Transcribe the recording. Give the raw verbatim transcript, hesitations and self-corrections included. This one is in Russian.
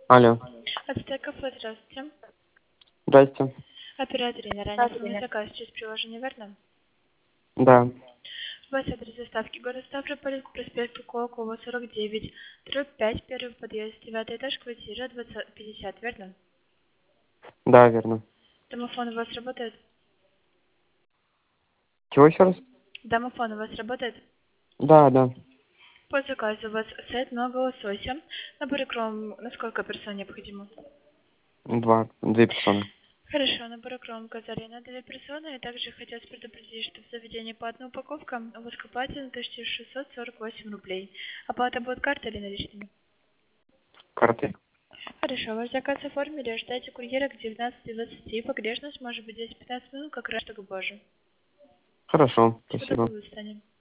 Алло. Ацтек кафе, здравствуйте. Здрасте. Оператор Инна, ранее оформили заказ через приложение, верно? Да. У вас адрес доставки город Ставрополь, проспект Кулакова, сорок девять, дробь пять, первый подъезд, девятый этаж, квартира двадцать пятьдесят, верно? Да, верно. Домофон у вас работает? Чего еще раз? Домофон у вас работает? Да, да. По заказу у вас сет много лосося. Набор икром на сколько персон необходимо? Два. Две персоны. Хорошо, набор икром указали на две персоны. И также хотелось предупредить, что в заведении по одной упаковке у вас к оплате на тысячу шестьсот сорок восемь рублей. Оплата будет картой или наличными? Карты. Хорошо, ваш заказ оформили, ожидайте курьера к девятнадцати двадцати. Погрешность может быть десять-пятнадцать минут, как раз так позже. Хорошо. Всего Спасибо. доброго, до свидания.